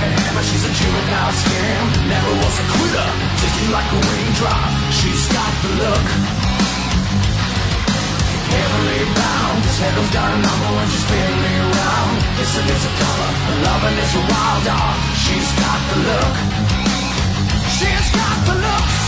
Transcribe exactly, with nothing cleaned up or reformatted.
him, but she's a juvenile scam. Never was a quitter, ticking like a raindrop. She's got the look. Heavily bound, his head goes down a number when she's spinning me around. Kissing is a color, loving is a wild dog. She's got the look. She's got the look.